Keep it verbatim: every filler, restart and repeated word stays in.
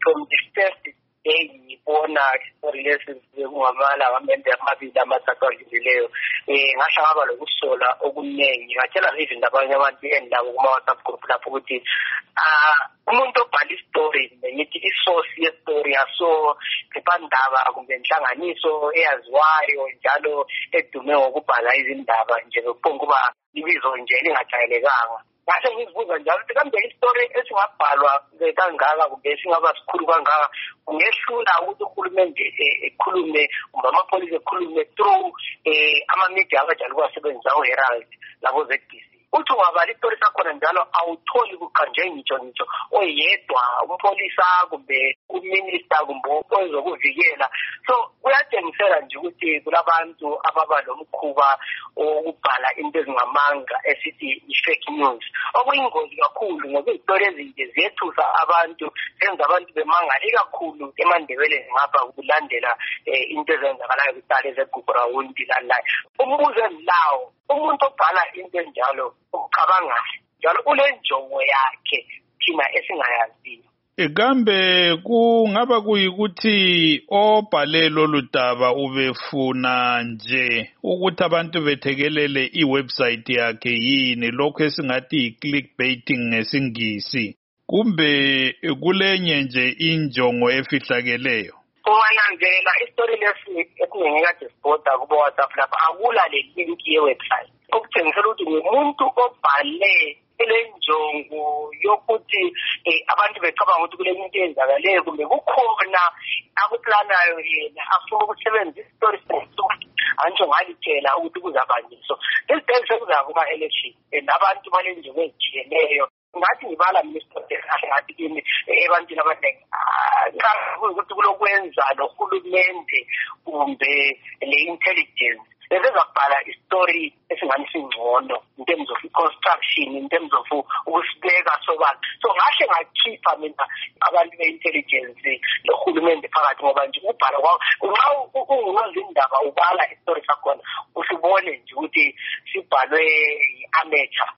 from the first day ngibona istory lesi kungamalanga amende amabili amathathu adlulileyo eh ngasho ngaba lokusola okuningi ngatshela even abanye abantu endawo kuma WhatsApp group lapho ukuthi ah umuntu obhala istory ngithi isource yestory aso iphephandaba kumbe inhlanganiso eyaziwayo njalo edume ngokubhala izindaba nje ngokuphonga kuba ibizo nje lingajayelekanga. Ngase ngizibuza njalo ukuthi kambe istory esingabhalwa kangaka kumbe singaba sikhulu kangaka kungehlula ukuthi uhulumende ekhulume kumbe amapolisi ekhulume through eh ama-media abajalo kwasebenzisa uHerald labo Z B C. Uthi wabala istory sakhona njalo awutholi kuqanje ngitsho ngitsho oyedwa umpolisa kumbe uminister kumbe ozokuvikela. So kuyatshengisela nje ukuthi kulabantu ababa lomkhuba okubhala into ezingamanga esithi i-fake news. Okuyingozi kakhulu ngoba izitori ezinje ziyethusa abantu senza abantu bemangale kakhulu eMandebeleni ngapha kulandela into ezenzakalayo kutale zeGugurawundi lana. Umbuzo lawo umuntu obhala into enjalo ucabangayo njalo ulenjongo yakhe thina esingayaziyo. Kambe kungaba kuyikuthi obhale lolu daba ubefuna nje ukuthi abantu bethekelele iwebsite yakhe yini lokho esingathi clickbaiting ngesingisi kumbe kulenye nje injongo efihlakeleyo? Ungananzela istory lesi ekungekade sibhoda kubo WhatsApp lapha akula le link yewebsite. Okutshengisela ukuthi umuntu obhale elenjongo yokuthi abantu becabanga ukuthi kule into eyenzakaleyo kumbe kukhona akuplanayo yena afuna ukusebenzisa istory ukuthi antsho ngalitshela ukuthi kuzabanjiswa. Isibhedlela sekuza kuma election nabantu balenjongo ezijiyeleyo. Ngathi ngibala minister ngathi kimi ebantwini abaningi ukuthi kulokwenza nohulumende kumbe le-intelligence bezabhala istory esingani singcono in terms of construction, in terms of ukusibeka sobala. So ngahle ngakhipha mina abantu be-intelligence nohulumende phakathi ngoba nje ubhala kwawo nxa ungazi indaba ubala istory sakhona usibone nje ukuthi sibhalwe i-amateur.